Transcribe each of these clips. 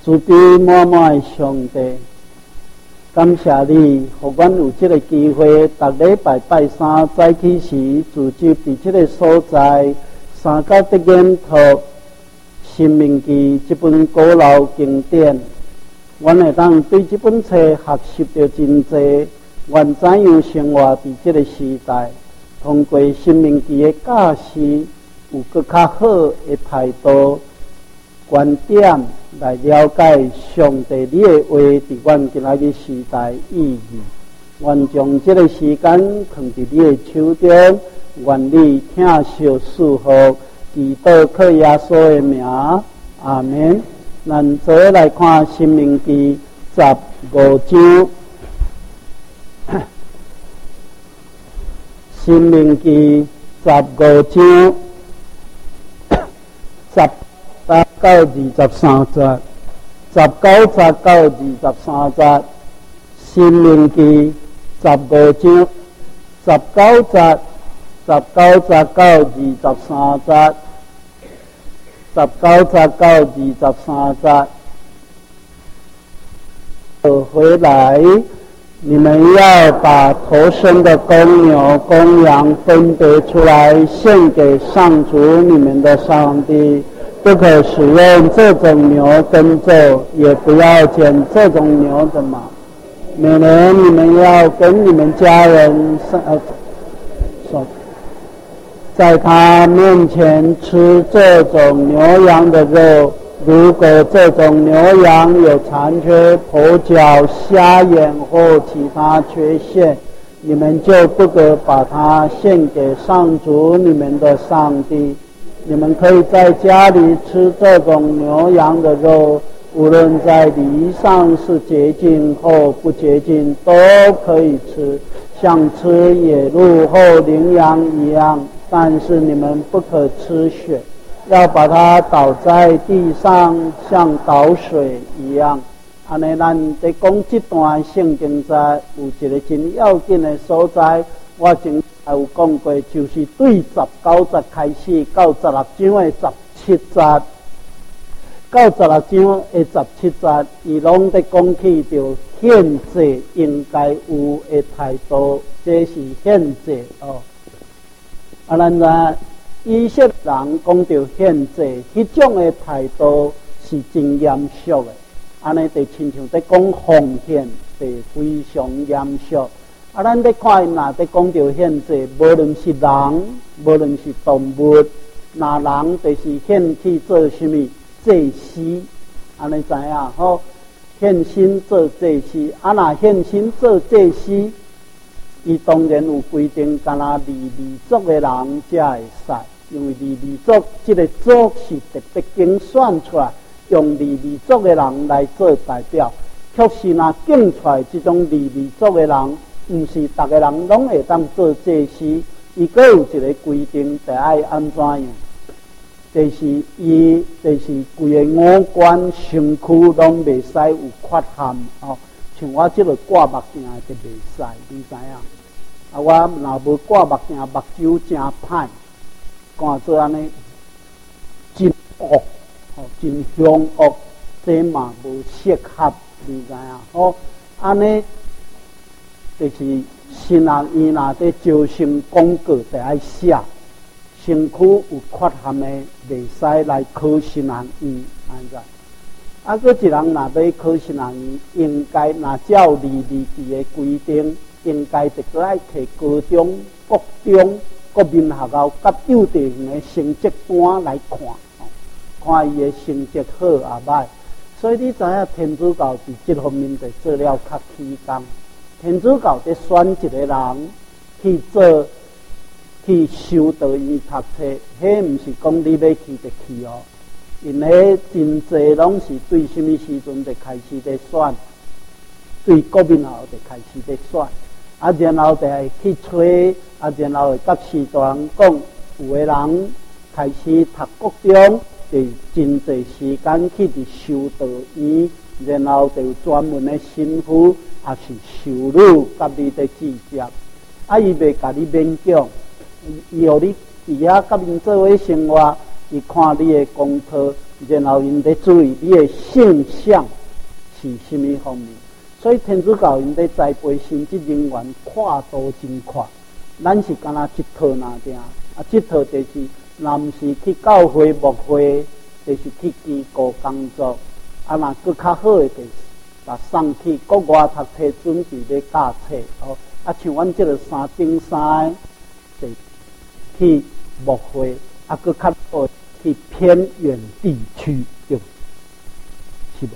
慈悲满满的上帝，感谢你，互阮有这个机会，逐礼拜拜三早起时，聚集伫这个所在，三角的研读《生命记》这本古老经典，阮会当对这本册学习到真济，愿怎样生活伫这个时代，通过《生命记》的教示，有更较好的态度、观点来了解上帝你的话伫阮今仔日时代意义。愿将这个时间放伫你的手中，愿你听受祝福，祈祷靠耶稣的名，阿门。咱做来看《申命记》15章，《申命记》15章10到23节，19节到23节，《申命記》15章19節到23節，19節到23節。回来，你们要把头生的公牛、公羊分别出来，献给上主你们的上帝。不可使用这种牛跟走，也不要剪这种牛的毛。每年你们要跟你们家人在他面前吃这种牛羊的肉。如果这种牛羊有残缺、跛脚、瞎眼或其他缺陷，你们就不可把它献给上主你们的上帝。你们可以在家里吃这种牛羊的肉，无论在礼仪上是洁净或不洁净，都可以吃，像吃野鹿或羚羊一样。但是你们不可吃血，要把它倒在地上，像倒水一样。安尼，咱在讲这段圣经在有一个真要紧的所在，我前有讲过，就是对19节开始到16章的17节，到16章的17节，伊拢在讲起着献祭应该有的态度，这是献祭哦。咱知以色列人讲着献祭，迄种的态度是真严肃的。安尼就亲像在讲奉献，就非常严肃。咱在看因若在讲着献祭，无论是人，无论是动物，那人就是献去做什么祭司，安尼知影吼？献身做祭司，若献身做祭司，伊当然有规定，干那利未族的人才会使，因为利未族这个族是特别竞选出来，用利未族的人来做代表。确实，若竞出来这种利未族的人，毋是逐个人拢会当做祭司，伊阁有一个规定，得爱安怎样？就是伊，就是规个五官、身躯拢袂使有缺陷哦。像我这个挂目镜就袂使，你知影？我若无挂目镜，目睭真歹，看做安尼真恶，真凶恶，这嘛无适合，你知影？安尼。就是新人伊若在招生广告，得爱写身躯有缺陷的，袂使来考新人院，安怎？佫一人若要考新人院，应该若照利未记的规定，应该得爱摕高中、国中、国民学校甲幼稚园的成绩单来看，看伊的成绩好也歹。所以你知影天主教伫这方面就做了较起工。天主教在选一个人去修道院读册，迄毋是讲你要去就去哦。因迄真济拢是对什么时阵就开始在选，对国民学校就开始在选，然后就会去吹，然后会甲师大人讲，有个人开始读国中，就真济时间去伫修道院，然后就有专门的神父。也是修女甲你在直接，伊袂甲你勉强，伊互你伫遐甲因做伙生活，伊看你的功课， 然后因在注意你的性向是什么方面。所以天主教因在栽培神职人员跨度真快，咱是敢若一套那点，这套就是若毋是去教会牧会，就是去机构工作，若佫较好的就是把送去国外读册，准备咧教册哦。像阮这个3顶3就去牧会，佫较好去偏远地区，对，是无？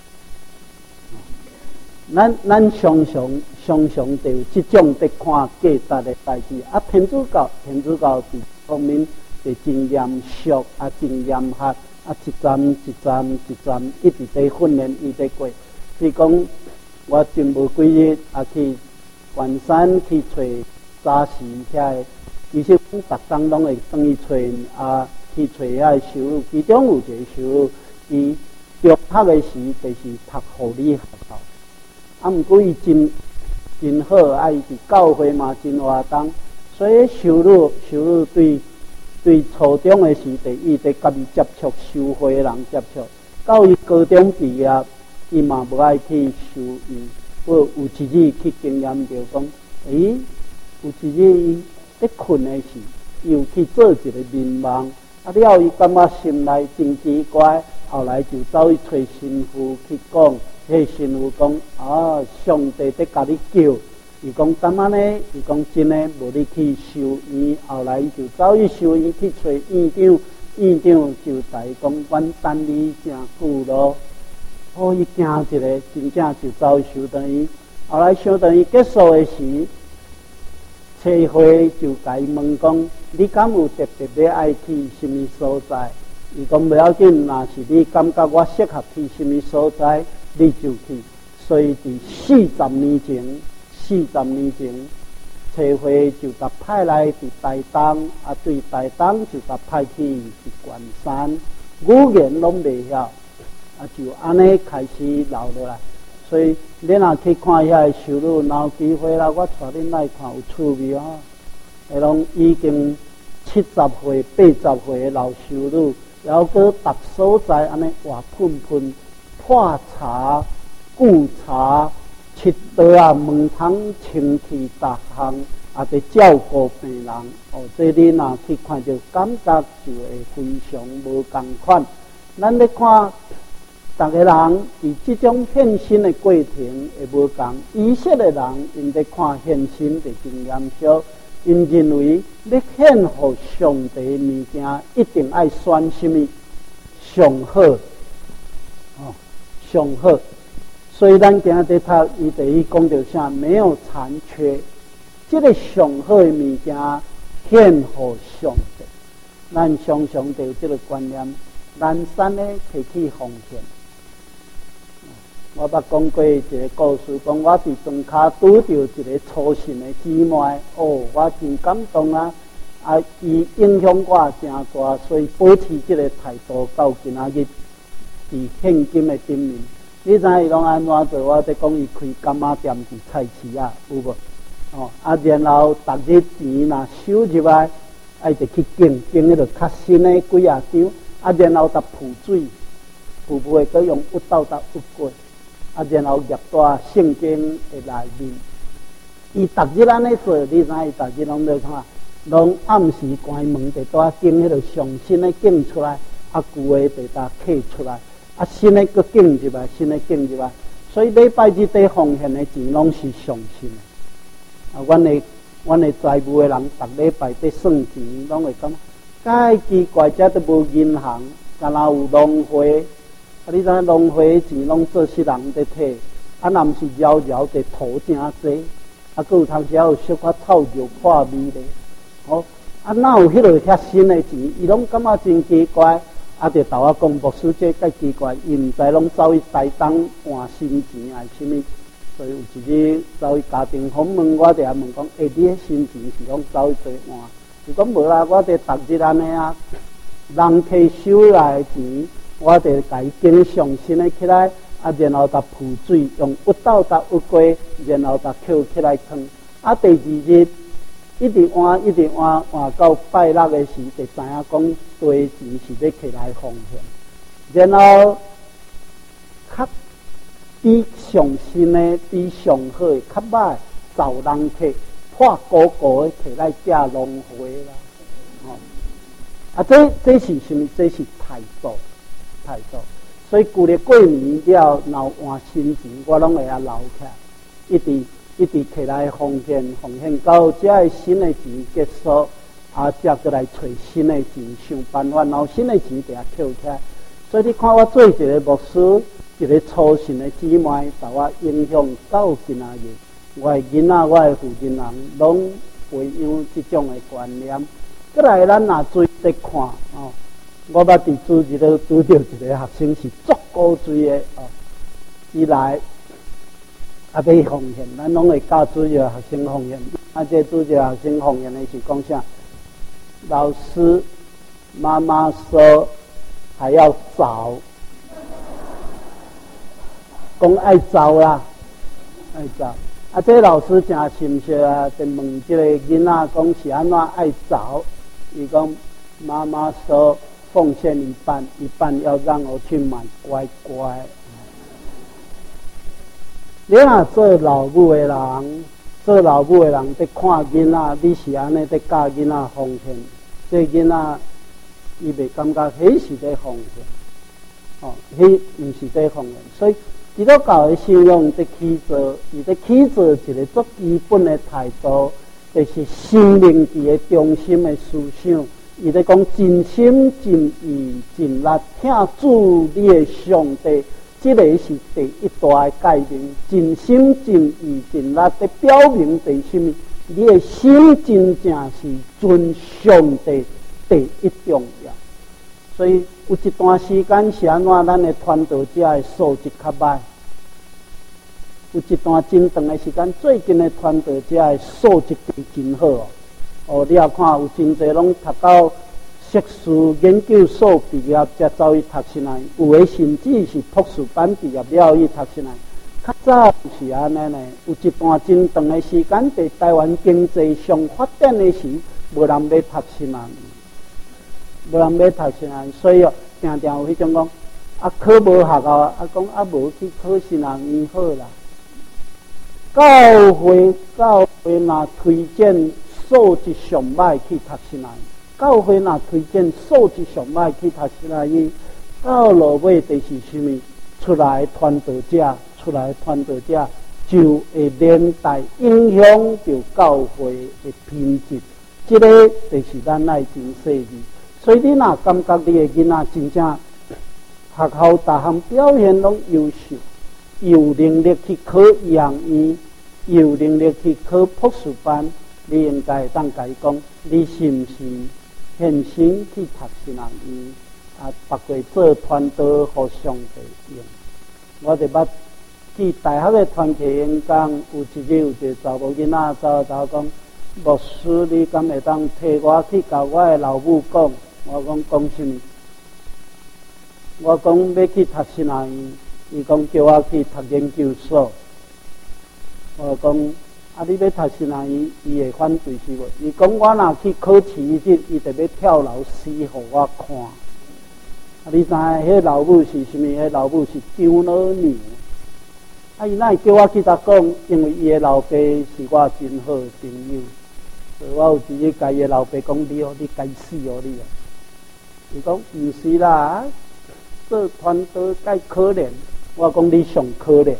咱常常就有这种在看价值的代志。天主教伫方面就真严肃，真严格，一站，一直在训练，一直在过。比如讲，我前无几日去关山去找早时遐，其实逐工拢会转去找去找遐修女，其中有一个修女，伊中读的时就是读护理学校。毋过伊真好，伊伫教会嘛真活动，所以修女对初中的时就伊在甲伊接触修会的人接触，到伊高中毕业，伊嘛无爱去修院。有一日去经验着讲，有一日伊在困的时，伊有去做一个眠梦，了伊感觉心内真奇怪，后来就走去找神父去讲。迄神父讲上帝在甲你叫，伊讲怎啊呢？伊讲真诶，无你去修院。后来伊就走去修院去找院长，院长就甲伊讲，阮等你真久咯。伊惊一个，真正就走去修堂医。后来修堂医结束诶时，车会就甲伊问讲，你敢有特别要爱去什么所在？伊讲不要紧，若是你感觉我适合去什么所在。你就去，所以伫40年前，车会就甲派来伫台东，对台东就甲派去伫关山，语言拢袂晓，就安尼开始留落来。所以你若去看遐修女，若有机会啦，我带恁来看有趣味啊！迄拢已经70岁、80岁的老修女，还佫逐所在安尼活喷喷。泡茶、顾茶、七道门窗清气逐项，伫照顾病人。这你若去看到，感觉就会非常无同款。咱咧看，逐个人伫这种献身的过程会无同。以色列人因咧看献身就真严肃，因认为咧献互上帝物件一定爱选什么上好。上好，所以咱今日在读，伊第一讲到啥？没有残缺，这个上好的物件献互上帝。咱常常就有这个观念，咱山咧摕去奉献。我捌讲过一个故事，讲我伫庄卡拄到一个初信的姊妹，我真感动啊！伊影响我真大，所以保持这个态度到今仔日。伫现今的顶面，你知伊拢安怎做？我在讲伊开柑仔店伫菜市啊，有无？然后逐日钱若收入来，就去竞迄个较新的几啊张，然后铺水，铺会搁用郁豆郁过，然后业大圣经的内面，伊逐日安尼做，你知伊逐日拢在看，拢暗时关门就带竞迄个上新的竞出来，旧的就搭刻出来。新的搁进入来，所以礼拜日在奉献的钱拢是上新的。阮的财务的人，逐礼拜在算钱，拢会感觉，介奇怪，遮都无银行，敢若有农会，你知农会钱拢做世人在摕，若毋是遥遥的土真济，搁有当时有小可臭肉破味咧，哪有迄落遐新的钱，伊拢感觉真奇怪。就同我讲，牧师这介奇怪，伊毋知拢走去台东换新钱还是什么，所以有一日走去家庭访问，我就问讲，你迄新钱是拢走去做换？伊讲无啦，我就逐日安尼啊，人摕收来的钱，我就甲伊经上新的起来，然后搭铺水，用郁豆郁过，然后搭扣起来烫。第二日。一直换到拜六的时，就知影讲多钱是咧起来奉献。 然后较比上新的、比上好的、较歹找人客破高高的摕来嫁龙回啦。这是什么？这是态度，态度。所以旧日过年了，闹换新钱，我拢会留起来，一直摕来奉献到这新的钱结束，才过来找新的钱，想办法，然后新的钱就要捡起来。所以你看我做一个牧师，一个初信的姊妹，把我影响到今仔日，我的囡仔、我的父亲人，拢培养这种的观念。再来，咱若注意在看哦，我捌伫拄着一个学生是足够追的哦，伊来要奉献，咱拢会教主要学生奉献。这主要学生奉献的是讲啥？老师、妈妈说还要找，讲爱找啦，爱找。这老师真深切啊，就问这个囡仔讲是安怎爱找？伊讲妈妈说奉献一半，一半要让我去买乖乖。你若做老母的人，在看囡仔，你是安尼在教囡仔奉献，这囡仔伊袂感觉迄是在奉献，迄毋是在奉献。所以基督教的信仰在起做，伊在起做一个最基本的态度。就是生命伫个中心的思想，伊在讲尽心尽意尽力听主你的上帝，这个是第一大的概念。尽心尽意尽力的表明第什么？你的心真正是尊上帝第一重要。所以有一段时间是安怎，咱的传道者的素质较歹。有一段真长的时间，最近的传道者的素质真好哦。你也看有真侪拢读到硕士研究所毕业，才走去读起来；有的甚至是博士班毕业了去读起来。较早是安尼呢，有一段真长的时间，在台湾经济上发展的时，无人要读新人，无人要读新人，所以常常有迄种讲考无学校讲无去考新人医好啦。教会若推荐素质上歹去读新人，教会若推荐素质上歹去读新人，到落尾就是什么？出来传道者就会连带影响到教会的品质。这个就是咱爱真细腻。所以你若感觉你的囡仔真正学校大项表现拢优秀，有能力去考养院，有能力去考博士班，你应该当甲伊讲，你是毋是现身去读新人院？别过做传道，互上帝用。我哋捌去大学的团契演讲，有一日有一个查某囡仔走讲，牧师，你敢会当替我去甲我的老母讲？我讲什么？我讲要去读新人院，伊讲叫我去读研究所。我讲你要读新人院，伊会反对是无？伊讲我若去考试日，伊就要跳楼死，互我看。你知影迄老母是什么？迄老母是张老娘。伊哪会叫我去甲讲？因为伊的老爸是我真好的朋友，所以我有一日甲伊的老爸讲：你该死哦你！伊讲毋是啦，做传道该可怜。我讲你上可怜。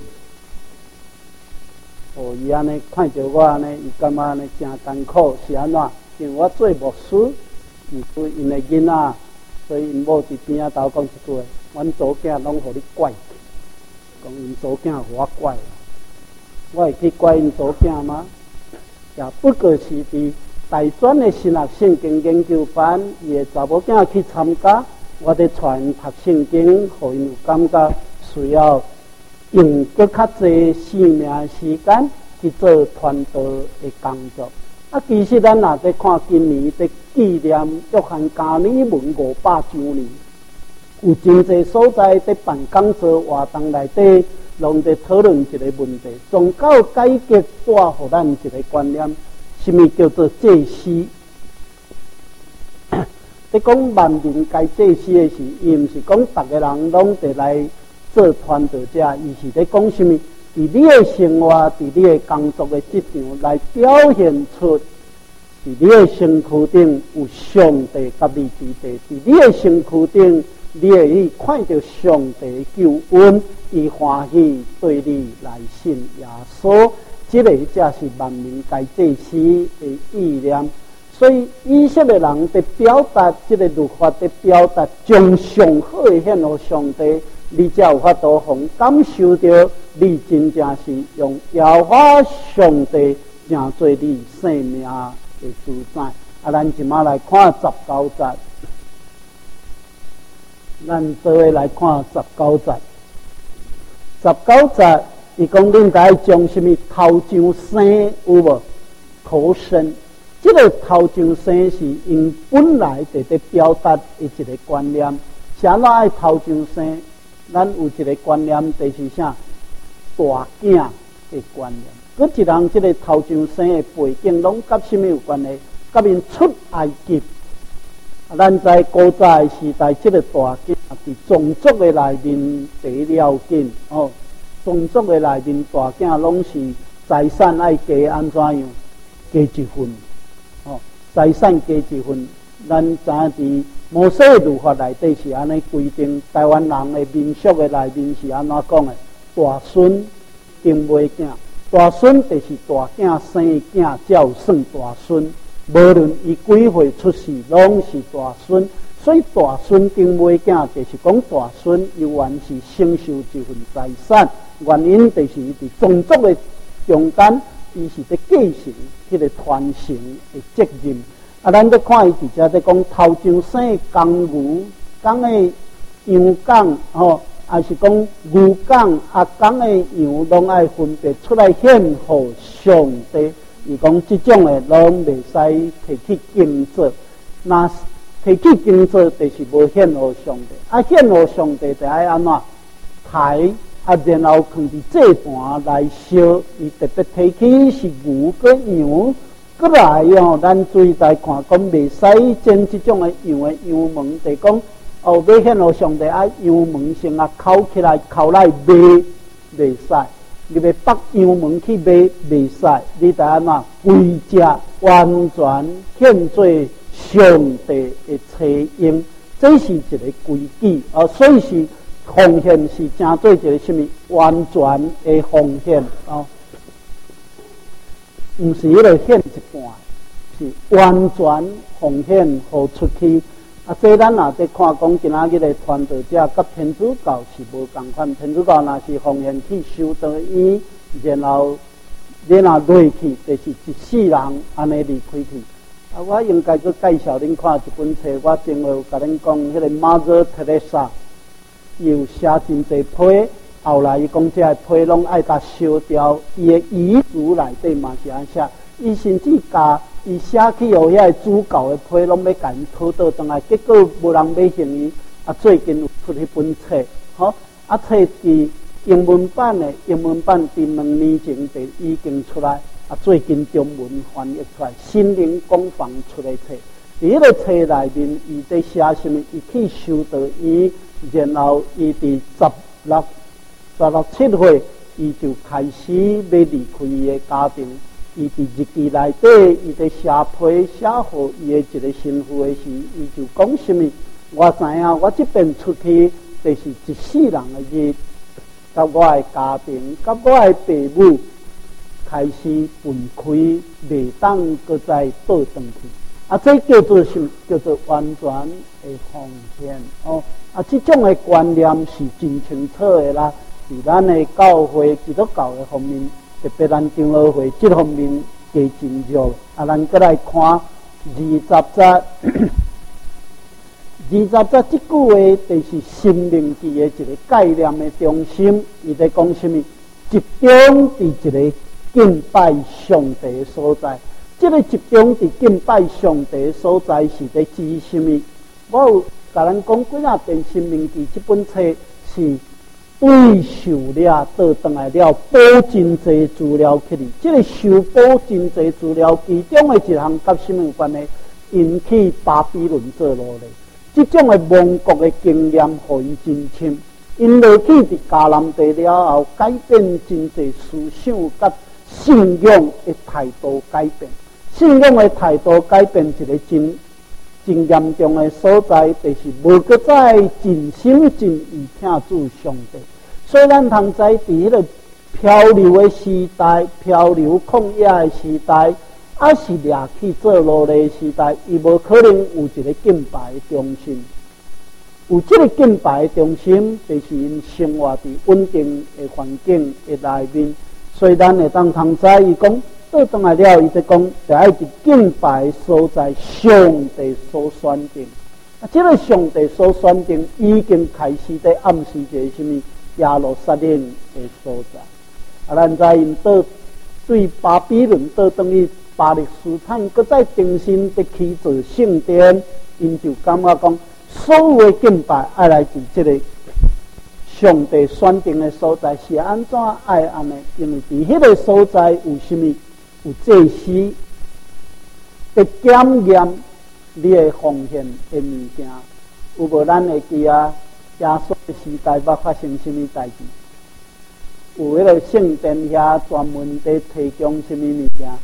伊安尼看着我安尼，伊感觉安尼真艰苦，是安怎？因为我做牧师，因的囡仔。所以因某伫边仔头讲一句：阮祖囝拢互你怪去，讲因祖囝互我怪，我会去怪因祖囝吗？也不过是伫大专的神学圣经研究班，伊的查某囝去参加，我伫带因读圣经，互因有感觉需要用搁较济生命时间去做传道的工作。其实咱若在看今年在纪念约翰加尔文500周年，有真侪所在在办讲座活动内底，拢在讨论一个问题：宗教改革带互咱一个观念，什么叫做祭司？ 你讲万民该做事的是，伊毋是讲逐个人拢得来做传道者，伊是咧讲什么？伫你的生活，伫你的工作的职场来表现出，伫你的身躯顶有上帝甲你伫地，伫你的身躯顶，你会去看到上帝救恩，伊欢喜对你来信耶稣。这个才是万民该做事的意念。所以以色列人在表达这个律法，在表达将上好的献予上帝，你才有法度互感受到你真正是用耶和华上帝成做你生命的主宰。咱即马来看19节，咱做伙来看19节。19节伊讲恁该将什么头上生有无？头生。这个头上生是因本来就在表达的一个观念。是安怎爱头上生？咱有一个观念，就是啥？大囝的观念。佮一人这个头上生的背景，拢甲什么有关系？甲因出埃及。咱在古早的时代，这个大囝伫宗族的内面第了紧哦。宗族的内面大囝拢是财产爱加安怎样？加一份。哦，财产加一份，咱知影伫摩西的律法内底是安尼规定，台湾人的民俗的内面是安怎讲的？大孙定袂囝，大孙就是大囝生的囝，才有算大孙。无论伊几岁出世，拢是大孙。所以大孙定袂囝，就是讲大孙伊原是承受一份财产，原因就是伊伫宗族的中间。伊是在继承迄个传承的责任。咱在看伊伫遮在讲头上生的公牛，讲的羊讲还是讲牛讲讲的羊，拢爱分别出来献互上帝。伊讲即种的拢袂使摕去敬做，那摕去敬做，就是无献互上帝。献互上帝就爱安怎抬？然后放伫祭坛来烧，伊特别提起是牛跟羊，过来咱注意来看，讲袂使煎这种的羊的羊毛，就讲要献互上帝羊毛先烤起来，烤来卖袂使，你要拔羊毛去卖袂使，你得安怎规只完全献做上帝的妻用，这是一个规矩所以是。奉献是正做一个什么完全的奉献毋是迄个献一半，是完全奉献互出去。这咱也在看讲，今仔日的传道者甲天主教是无共款。天主教若是奉献去修道院，然后你若落去，就是一世人安尼离开去。我应该去介绍恁看一本书，我前后有甲恁讲，迄个 Mother Teresa。有写真侪批，后来伊讲这个批拢爱甲烧掉，伊的遗嘱内底嘛是安写，伊甚至甲伊写去互遐主教的批拢要甲因讨倒转来，结果无人买行伊。最近有出迄本册，册伫英文版伫2年前就已经出来，最近中文翻译出来，心灵工坊出的册。伫迄个册内面，伊在写什么？伊去修道院。然后伊伫16、17岁，伊就开始要离开伊的家庭。伊伫日记内底，伊在写批写互伊的一个媳妇的时，伊就讲什么？我知影，我这边出去就是一世人的日，甲我的家庭，甲我的父母开始分开，袂当搁再倒转去。这叫做什么？叫做完全的奉献这种的观念是真清楚的啦。伫咱的教会基督教的方面，特别咱长老会这方面加真弱。咱再来看20节20节这句话，就是生命记的一个概念的中心。伊在讲什么？集中伫一个敬拜上帝的所在。这个集中伫敬拜上帝的所在是在指什么？我有甲咱讲几啊遍《生命记》这本册是对受了倒转来了，补真侪资料起哩。这个受补真侪资料，其中的一项甲什么有关系？ 引起巴比伦做奴隶。这种的亡国的经验，互因真深。因落去伫迦南地了后，改变真侪思想甲信仰的态度改变。信仰的态度改变一个真严重的所在，就是无搁再尽心尽意听主上帝。所以咱通知伫迄个漂流的时代、漂流旷野的时代，还是掠去做奴隶的时代，伊无可能有一个敬拜的中心。有这个敬拜的中心，就是因生活伫稳定的环境的内面。所以咱会当通知伊讲，倒转来了，伊就讲，就爱伫敬拜的所在，上帝所选定。啊，这个上帝所选定，已经开始在暗示一个什么耶路撒冷的所在。啊，咱知因倒对巴比伦倒等于巴勒斯坦，搁再重新的起造圣殿，因就感觉讲。所有的敬拜爱来自这个上帝选定的所在，是安怎爱安尼？因为伫迄个所在有什么？有祭司的检验你的奉献的物件，有无？咱会记啊？耶稣的时代捌发生什么代志？有迄个圣殿遐专门在提供什么物件？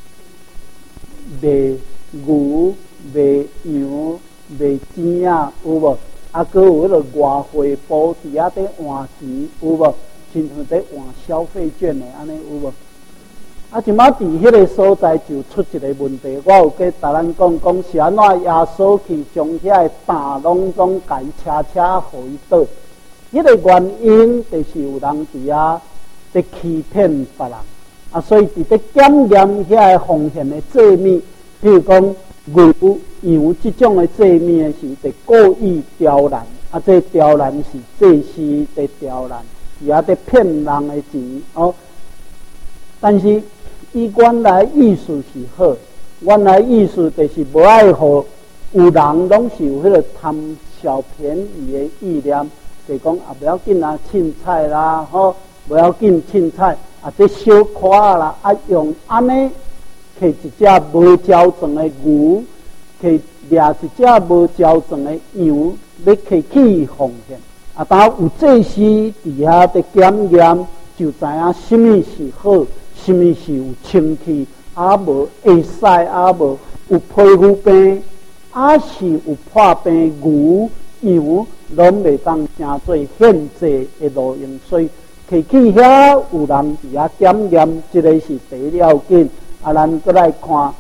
卖牛、卖羊。卖钱啊，有无？啊，搁有迄个外汇部伫遐在换钱，有无？亲像在换消费券的安尼有无？啊，即马伫迄个所在就出一个问题，我有跟大人讲是安怎耶稣去将遐个大拢总改车互伊倒，迄个原因就是有人伫遐在欺骗别人啊，所以伫咧检验遐个奉献的祭物，譬如讲牛。羊这种的祭物是得故意刁难，啊，这刁难是祭司在刁难，也在骗人的钱哦。但是伊原来意思是好，原来意思就是无爱互有人拢是有迄个贪小便宜的意念，就讲啊不要紧啊，凊彩啦，吼，不要紧凊彩啊，这小可啦，啊用安尼摕一只无矫正的牛。去掠一只无矫正的羊，要摕去奉献。啊，当有祭司伫遐的检验，就知影什么是好，什么是有清气，啊无会使，啊无有皮肤病，啊是有破病牛羊，拢袂当成做献祭的路用。所以摕去遐有人伫遐检验，这个是第了紧。啊，咱再来看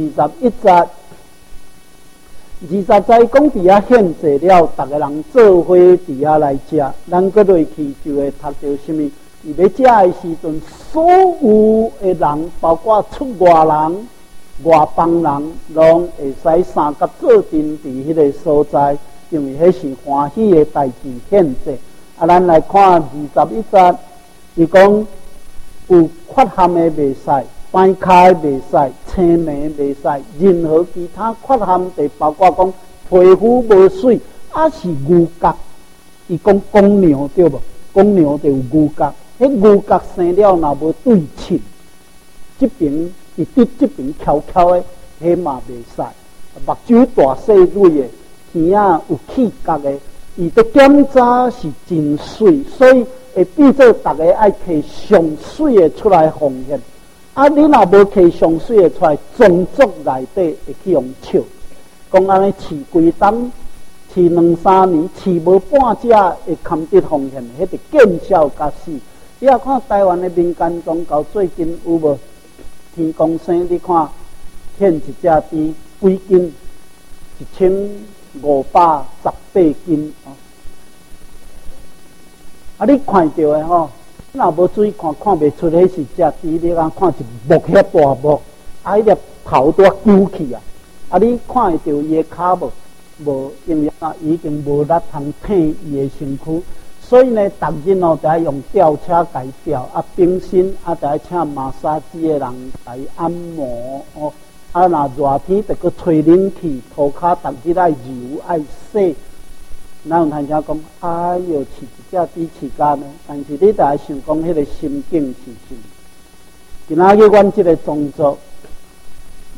21节。20节讲伫遐献祭了，逐个人做伙伫遐来食，咱搁落去就会读到什么？伊要食的时阵，所有的人，包括出外人、外邦人，拢会使三甲做阵伫迄个所在，因为迄是欢喜的代志献祭。啊，咱来看21节，伊讲有缺陷的袂使。掰开袂使，青霉袂使，任何其他缺陷，就包括讲皮肤无水，啊是牛角。伊讲公牛对无？公牛就有牛角，迄牛角生了若无对称，这边伊伫这边翘翘的，迄嘛袂使。目睭大细蕊的，耳仔有气角的，伊的检查是真水，所以会变做大家爱摕上水的出来奉献。啊！你若无摕上水的出来，宗族内底会去用笑，讲安尼饲规冬，饲2-3年，饲无半只会堪得奉献，迄个见笑甲死。你也看台湾的民间宗教，最近有无天公生？你看献一只猪几斤？1518斤啊！你看到的吼。若无注意看，看袂出迄是只猪，你讲看一木遐大木，啊，迄粒头都揪起啊！啊，你看会到伊的骹无，因为啊已经无力通挺伊的身躯，所以呢，逐日哦，就要用吊车改吊，啊，冰心啊，就要请马杀鸡的人来按摩哦。啊，若热天就搁吹冷气，涂骹逐日爱揉爱洗。哪有通讲讲？哎哟，饲一只猪饲干呢？但是你就要想讲，迄个心境是啥？今仔日阮这个宗族，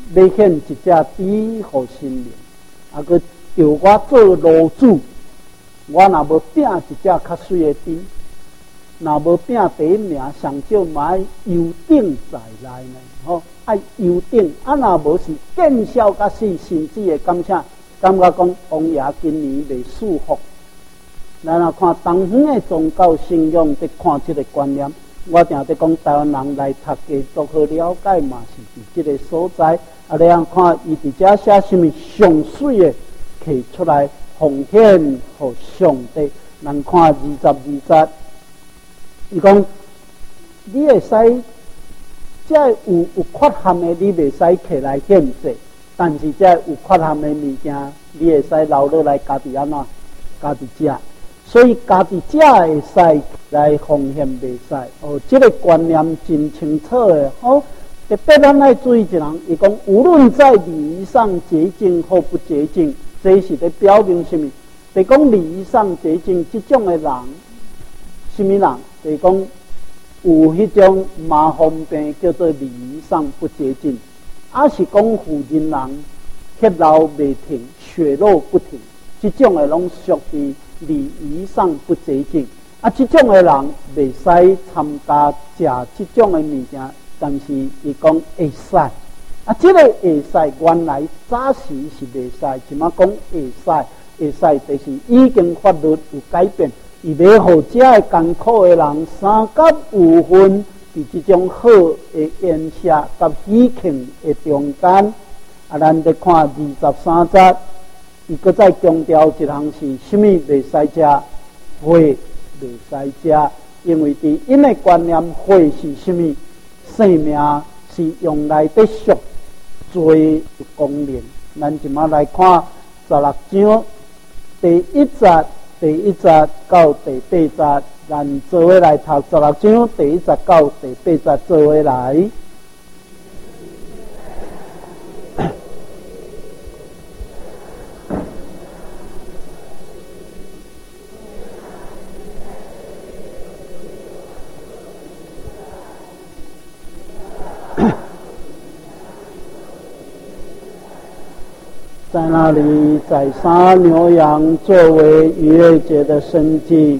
要献一只猪予神明，啊，佮叫我做炉主，我若无饼一只较水的猪，若无饼第一名，上少嘛优顶再来呢，吼，爱优顶，啊，若无是见笑甲死，甚至会感觉讲王爷今年未束缚。咱若看东方的宗教信仰，在看这个观念，我定在讲台湾人来读家足好了解嘛，是伫这个所在。啊，你样看伊伫遮写什么上水的摕出来奉献互上帝。咱看20，伊讲你会使，即有缺陷的你袂使摕来献祭，但是即有缺陷的物件，你会使留落来家己安怎，家己食。所以家己食会使来奉献袂使哦，这个观念真清楚的哦。特别咱来注意一人，伊讲无论在礼仪上洁净或不洁净，这是在表明什么？就讲礼仪上洁净，这种的人，什么人？就讲有迄种麻风病叫做礼仪上不洁净，啊是讲妇人人血流未停，血肉不停，这种的拢属于礼仪上不洁净，啊，这种的人袂使参加食这种的物件，但是伊讲会使，啊，这个会使原来早时是袂使，即马讲会使，就是已经法律有改变，伊要互遮的艰苦的人3.5分，伫这种好的宴谢甲喜庆的中间，啊，咱得看23节。伊搁再强调一项是什么？袂使食火，袂使食，因为伫因的观念，火是什么？生命是用来得赎罪的功能。咱即马来看16章第1节到第8节，咱做伙来读16章第1节到第8节，做伙来。在那里宰杀牛羊作为逾越节的牲祭。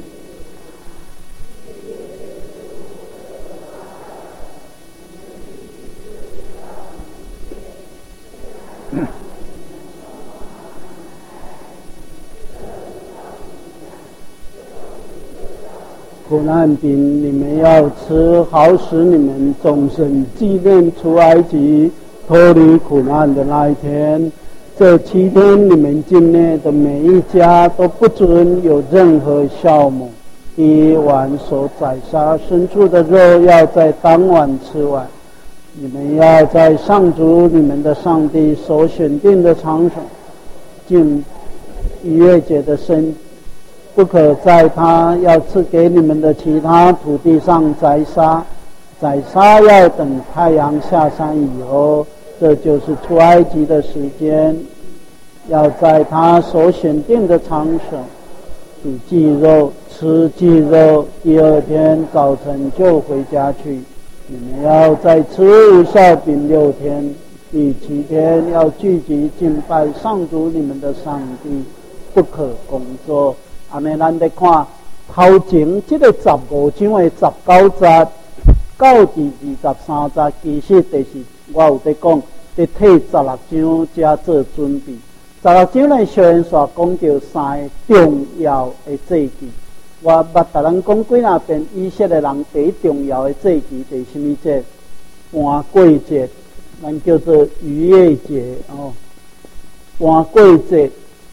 苦难饼，你们要吃，好使你们终身纪念出埃及脱离苦难的那一天。这7天，你们境内的每一家都不准有任何酵母。第一晚所宰杀牲畜的肉，要在当晚吃完。你们要在上主你们的上帝所选定的场所进逾越节的牲，不可在他要赐给你们的其他土地上宰杀。宰杀要等太阳下山以后。这就是出埃及的时间，要在他所选定的场所煮祭肉，吃祭肉。第2天早晨就回家去。你们要再吃无酵饼6天。第7天要聚集敬拜上主你们的上帝，不可工作。安尼咱得看头前这个15章的19节到第23节，其实就是我有在讲，在替16章加做准备。16章的小元素讲到3个重要的祭祀。我捌大人讲几若遍，以色列人第一重要的祭祀是什么节？盘过节，咱叫做逾越节哦。盘过节。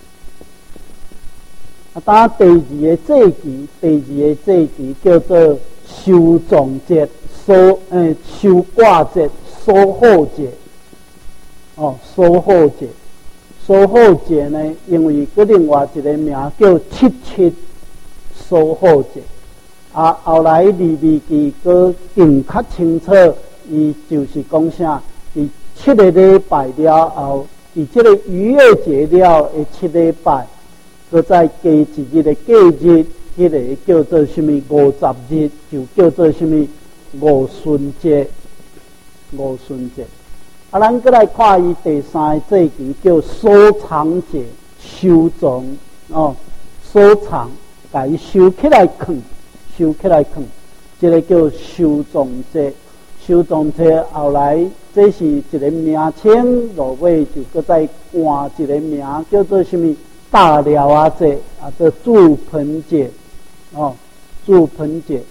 当第2个祭祀叫做收藏节、收挂节、收获节。收获节，收获节呢，因为佮另外一个名叫77收获节。后来利未记佮更较清楚，伊就是讲啥？伫7个礼拜了后，伫这个逾越节了的7礼拜，佮再加一日的假日，迄个叫做什么50日，就叫做什么五旬节。 咱再来看伊第三个节期叫收藏节，收藏哦，收藏，把伊收起来藏，收起来藏，这个叫收藏节。收藏节后来，这是一个名称，落尾就搁再换一个名，叫做什么？大寮啊节啊，这祝盆节哦，祝盆节。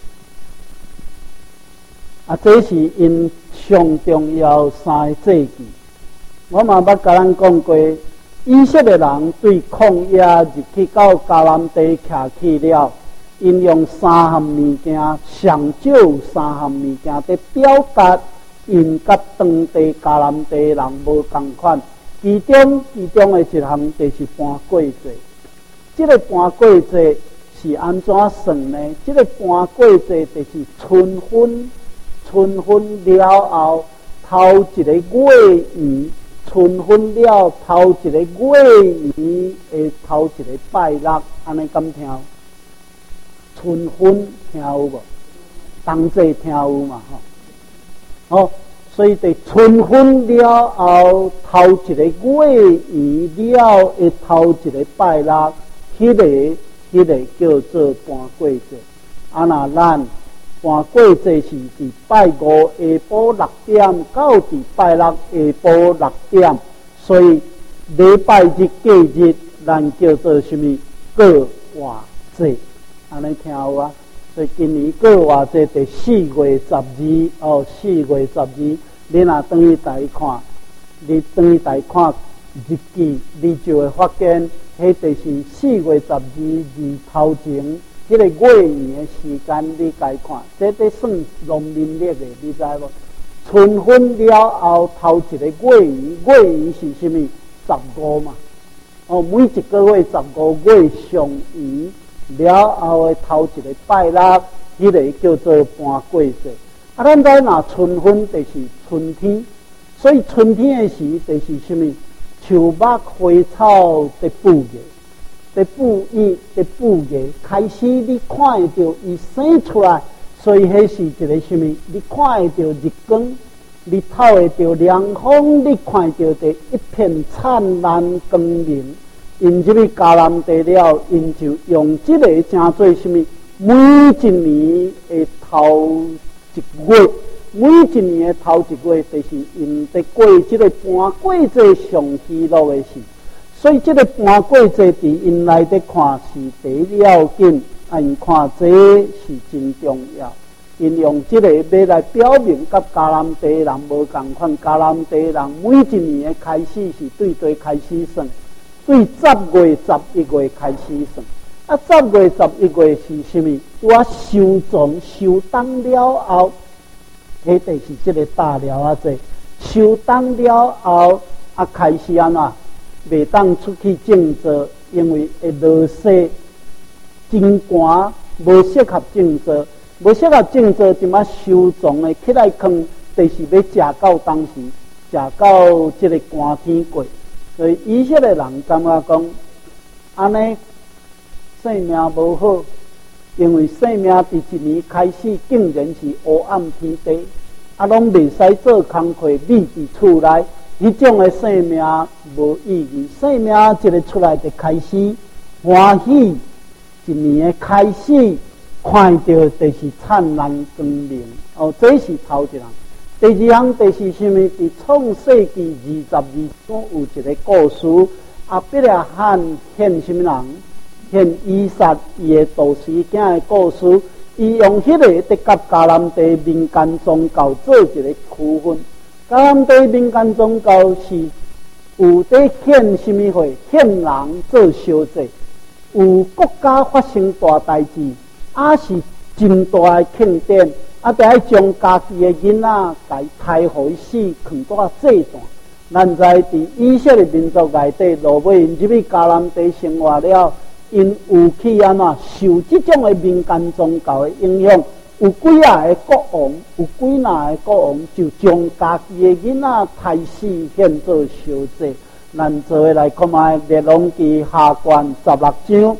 啊，这是因上重要三个节期。我嘛捌甲咱讲过，以色列人对旷野入去到迦南地徛去了，因用三项物件，上少三项物件在表达因甲当地迦南地人无同款。其中的一项就是搬过节。这个搬过节是安怎算呢？这个搬过节就是春分。春分了后，头一个月圆，春分了头一个月圆的头一个拜六，安尼敢听？春分听有无？冬节听有嘛？吼，所以在春分了后，头一个月圆了的头一个拜六，迄个叫做搬过节。那咱搬过节是伫拜五下晡6点到伫拜六下晡6点，所以礼拜日假日咱叫做什么？过活节，安尼听有啊？所以今年过活节第4月12哦，4月12，你若当去台看，你当去台看日记，你就会发现，迄就是4月12日头前。这个月圆的时间，你该看，这得算农民历的，你知无？春分了后，头一个月圆，月圆是什么？15嘛。哦，每一个月15月上圆了后的头一个拜六，迄个叫做搬过节。啊，咱知若春分就是春天，所以春天的时就是什么？树木花草在布的。在布叶开始，你看会到伊生出来，所以迄是一个什么？你看会到日光，你透会到凉风，你看到的一片灿烂光明。因入去迦南地了，因就用这个称做什么？每一年的头一月，每一年的头一月，就是因在过这个搬过节上喜乐的事。所以这个搬过节伫因内底看是第一要紧，因看这是真重要。因用这个要来表明，甲迦南地人无同款。迦南地人每一年的开始是对对开始算，对10月、11月开始算。啊，10月、11月是什么？我收藏、收冬了后，迄就是这个大了啊！这收冬了后啊，开始安怎？袂当出去种植，因为会落雪，真寒，无适合种植，无适合种植，就嘛收藏的起来放，就是要食到当时，食到这个寒天过。所以以色列人感觉讲，安尼性命无好，因为性命伫一年开始竟然是黑暗天地，啊，拢袂使做工课，匿伫厝内。迄种的生命无意义，生命一个出来就开始欢喜，一年的开始看到就是灿烂光明。哦，这是头一项。第二项就是什么？伫创世纪22章有一个故事，亚伯拉罕献什么人？献以撒伊的杜斯囝的故事。伊用迄个在甲迦南地民间宗教做一个区分。迦南地民间宗教是有在献什么货？献人做烧祭，有国家发生大代志，是真大的庆典，得爱将家己的囡仔给抬回死，扛在祭坛。咱在伫以色列民族内底，落尾因入去迦南地生活了，因有去安怎受这种的民间宗教的影响。有几啊个国王，有几哪个国王就将家己的囡仔抬死献做烧祭。咱做伙来看卖列王记下卷16章，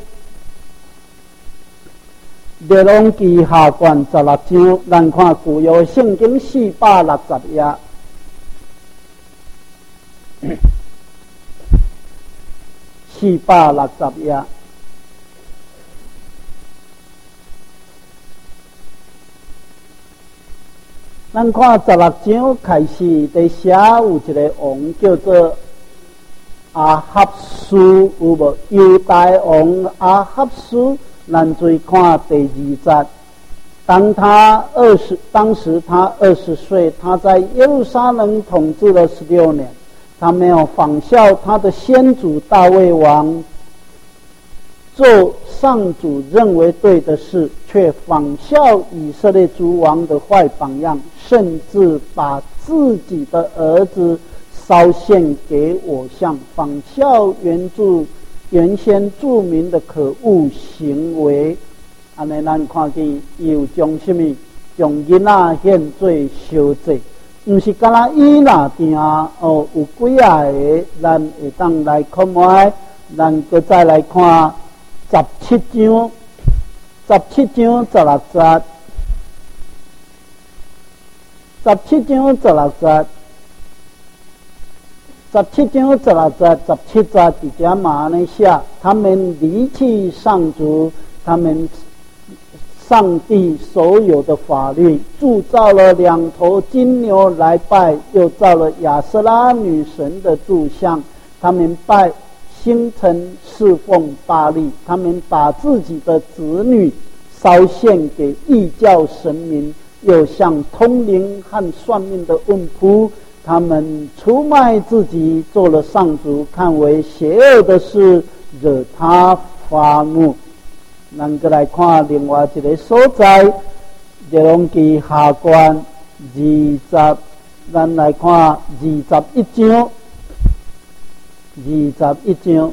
列王记下卷16章，咱看旧约圣经460页。 460页。咱看16章开始，在写有一个王叫做阿哈斯，有无？犹大王阿哈斯，咱注意看第2节。当时他20岁，他在耶路撒冷统治了16年。他没有仿效他的先祖大卫王做上主认为对的事，却仿效以色列诸王的坏榜样，甚至把自己的儿子烧献给偶像，仿效原先著名的可恶行为。安尼咱看见又将什么？将囡仔献做烧祭，毋是干那伊那定有几啊个，咱会当来看卖。咱搁再来看17章16节，17章16节17节底下嘛那下，他们离弃上主，他们上帝所有的法律，铸造了2头金牛来拜，又造了亚瑟拉女神的柱像。他们拜星辰，侍奉巴力。他们把自己的子女烧献给异教神明，又向通灵和算命的问卜。他们出卖自己，做了上主看为邪恶的事，惹他发怒。咱再来看另外一个所在，列王记下卷20，咱来看21章，21章，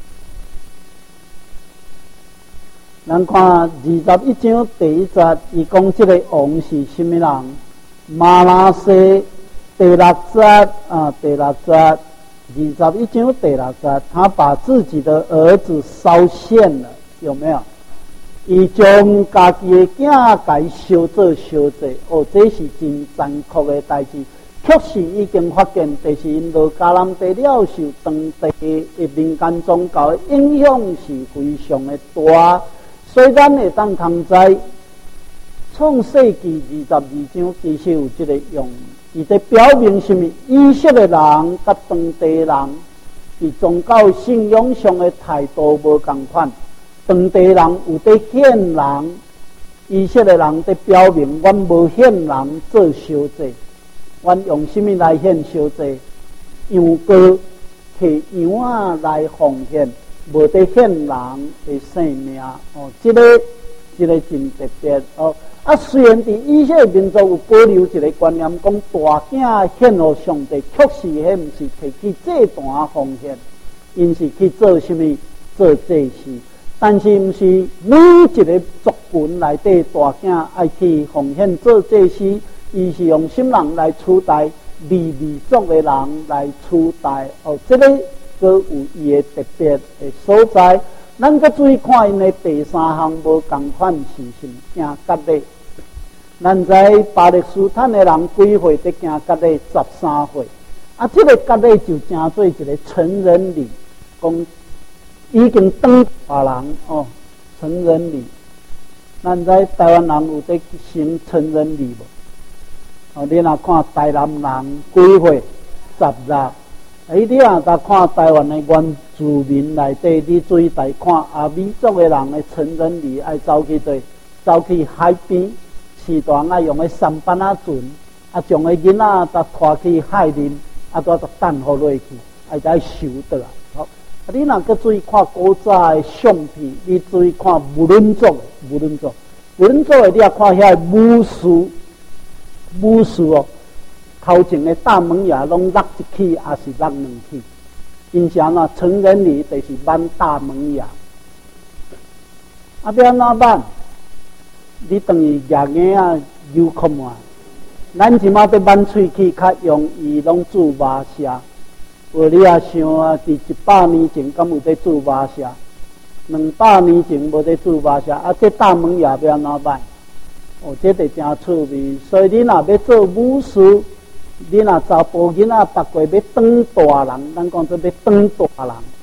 咱看21章第1节，伊讲这个王是什么人？马拉西。第6节第6节，21章第6节，他把自己的儿子烧献了，有没有？伊将家己的囝甲伊烧做烧祭，这是真残酷的代志。确实已经发现，就是因着迦南地了受当地的民间宗教的影响是非常的大。虽然会当通知创世纪22章其实有这个用意。伊在表明什么？以色列人甲当地人伫宗教信仰上的态度无同款。当地人有在献人，以色列人在表明，阮无献人做烧祭，阮用什么来献烧祭？羊羔摕羊来奉献，无在献人的性命。这个真特别虽然伫以色列民族有保留一个观念，讲大囝献予上帝，确实迄毋是摕去祭坛奉献，因是去做什么？做祭祀。但是毋是每一个族群内底大囝爱去奉献做祭祀，伊是用什么人来取代？利族的人来取代。这个佫有伊的特别的所在。咱佫注意看因的第3项无同款是什么？行割礼。咱在巴勒斯坦的人几岁在行割礼？13岁。这个割礼就成做一个成人礼，讲已经当大人成人礼。咱在台湾人有在行成人礼无？你若看台南人几岁？12。你若看台湾的原住民内底，你注意来看美族的人的成人礼，爱走去海边。时段用个3班船，将个囡仔拖去海里，都等好落去，再收倒来。好，你若搁注意看古早的相片，你注意看无论族的，你也看遐武士头前的大门牙拢落一起，还是落2起？因是安成人礼就是挽大门牙，要安怎办？你等于牙眼游看嘛？咱即马在挽喙齿，较容易拢注麻射。你也想伫100年前敢有在注麻射？200年前无在注麻射，这大门牙要安怎办？这就真趣味。所以你若要做武士，你若查甫囡仔8岁要当大人，咱讲做要当大人，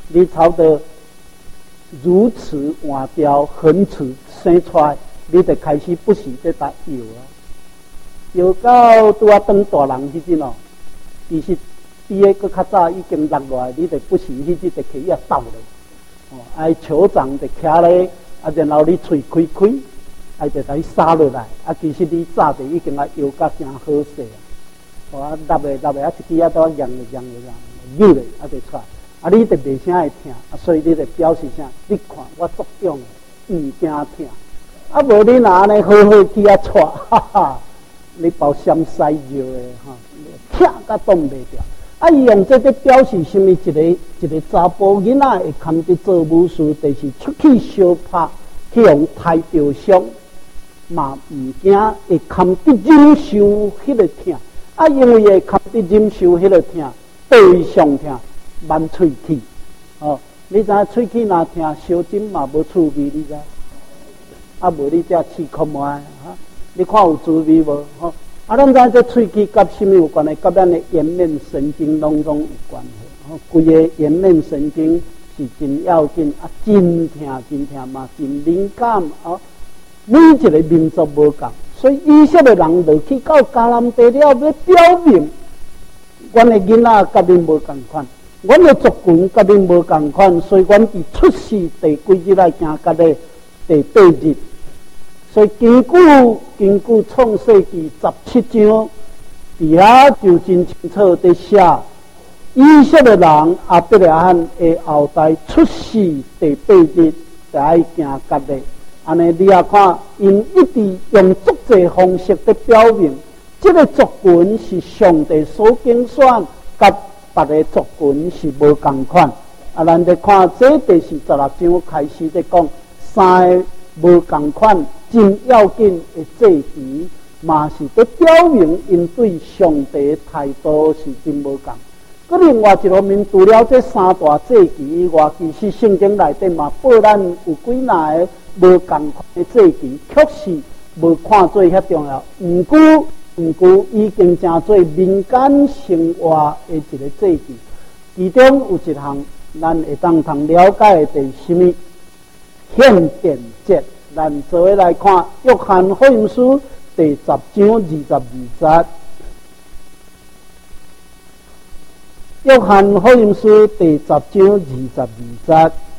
你朝着如此换掉横刺生出来，你就开始不时在打摇啊，摇到拄啊当大人迄阵哦，其实比迄个较早已经落落来，你就不时迄阵就起啊斗咧，哦，爱手掌就徛咧，啊，然后你喙开开，啊，就甲伊撒落来，啊，其实你早就已经啊摇甲真好势啊，哦，啊，立咧，啊，一支啊都扬扭咧，啊，就出来。啊，你就袂啥会疼，啊，所以你就表示啥？你看我作用，毋惊疼。啊，无你若安尼好好去啊带，哈哈，你包伤西药的哈，疼甲挡袂掉。啊，伊用这个表示什么？一个查甫囡仔会堪伫做武术，就是出去相拍，去用抬着伤，嘛毋惊会堪伫忍受迄个疼。啊，因为会堪伫忍受迄个疼，非常疼。慢喙齿，哦，你知影喙齿若疼，烧针嘛无趣味，你知？啊，无你才试看卖哈，你看有滋味无？吼，啊，咱知这喙齿甲什么有关系？甲咱的颜面神经当中有关系。哦，规个颜面神经是真要紧，啊，真疼嘛，真敏感哦。每一个民族无共，所以以色列人落去到迦南地了，要表明，阮的囡仔甲恁无共款。阮的族群甲恁无共款，所以阮伫出世第几日来行到咧第八日，所以根据创世纪17章，底下就真清楚地写，以色列人阿伯拉罕的后代出世第八日就爱行到咧，安尼你也看，因一直用足济方式的表明，这个族群是上帝所拣选，甲别个族群是无共款，啊，咱就看这第46章开始在讲三个无共款，真要紧的祭祀，嘛是在表明因对上帝的态度是真无共。佮另外一方面，除了这三大祭祀以外，其实圣经内底嘛报咱有几哪个无共款的祭祀，确实无看做遐重要，毋过已经成做民间生活的一个祭祀，其中有一项咱会当通了解的，就是什么献殿节。咱做伙来看《约翰福音书》第10章22节，《约翰福音书》第10章22节。